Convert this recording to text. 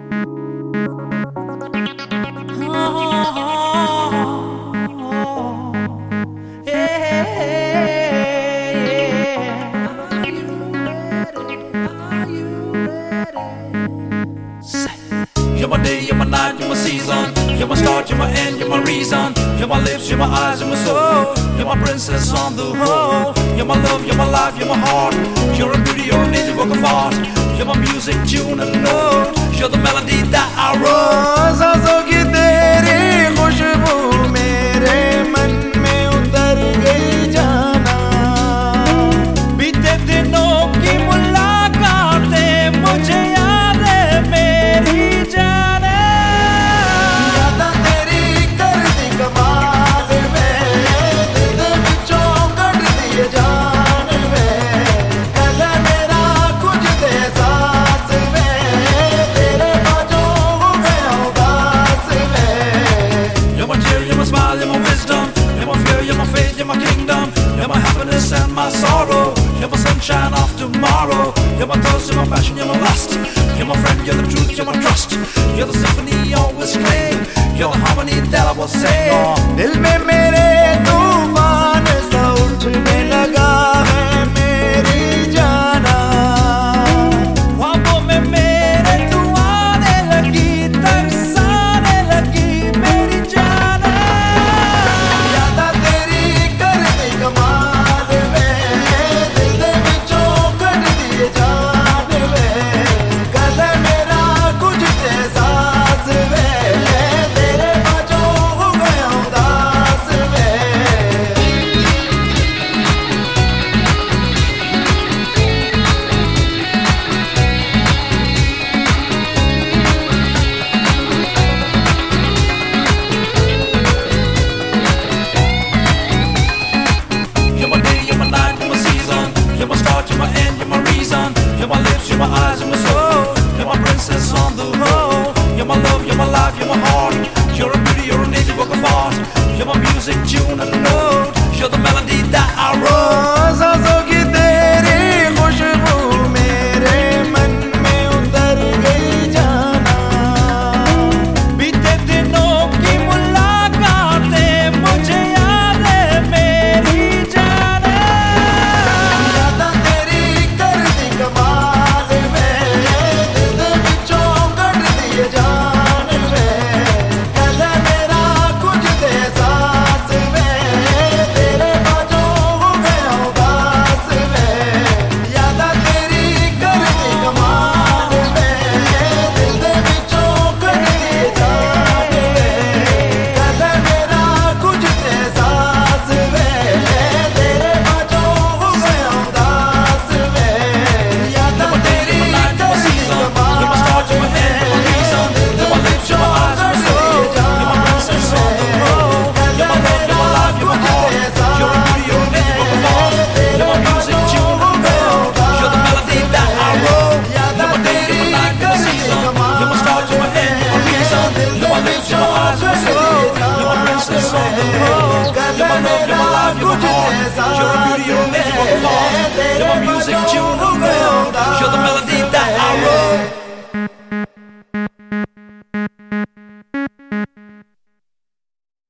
You're my day, you're my night, you're my season. You're my start, you're my end, you're my reason. You're my lips, you're my eyes, you're my soul. You're my princess on the whole. You're my love, you're my life, you're my heart. You're a beauty, you're a native work of art. You're my music, tune and note. You're the melody that I wrote. सांसों की तेरी खुशबू मेरे मन में उतर गई जाना. बीते दिनों की मुलाकातें मुझे याद है मेरी जाने. यादा तेरी कर दी कमाल में, दिल विचों कट दिए जान में. कल मेरा कुछ दे सांस में, तेरे बाजों हो गया उदास में. You're my tear, you're my smile, you're my wisdom. You're my fear, you're my faith, you're my kingdom. You're my happiness and my sorrow. You're my sunshine of tomorrow. You're my thirst, you're my passion, you're my lust. You're my friend, you're the truth, you're my trust. You're the symphony I always claim. You're the harmony that I will sing. दिल में मेरे तूफान सा उठने लगा है मेरी जाना. ख्वाबों में मेरे तू आने लगी, तरसाने लगी मेरी जाने. यादा तेरी कर दी कमाल में, दिल विचों कट दिए जान में. कल मेरा कुछ दे सांस में, तेरे बाजों हो गया उदास में. You're my day, you're my night, you're my season. You're my start, you're my end, you're my reason. You're my lips, you're my eyes, you're my soul. You're my princess on the whole. You're my love, you're my life, you're my heart. You're a beauty, you're a native work of art. You're my music, tune and note. You're the melody that I wrote. सांसों की तेरी खुशबू मेरे मन में उतर गई जाना. बीते दिनों की मुलाकातें मुझे याद है मेरी जाने. यादा तेरी कर दी कमाल में, दिल विचों कट दिए जान में. कल मेरा कुछ दे सांस में, तेरे बाजों हो गया उदास में. यादा तेरी कर दी कमाल में, दिल विचों कट दिए जान में. कल मेरा कुछ दे सांस में, तेरे बाजों हो गया उदास में. यादा तेरी कर दी कमाल You're my start, you're my end, you're my reason. You're my lips, you're my eyes, you're my soul. You're my princess on the road. You're my love, you're my life, you're my heart. You're a beauty, you're a native work of art. You're my music, tune and note. You're the melody that I wrote. You're my day, you're my night, you're my season. You're my start, you're my end, you're my reason. You're my lips, you're my eyes, you're my soul. You're my princess on the road. You're my love, you're my life, you're my heart. You're a beauty, you're a native work of art. You're my music, tune and note. You're the melody that I wrote.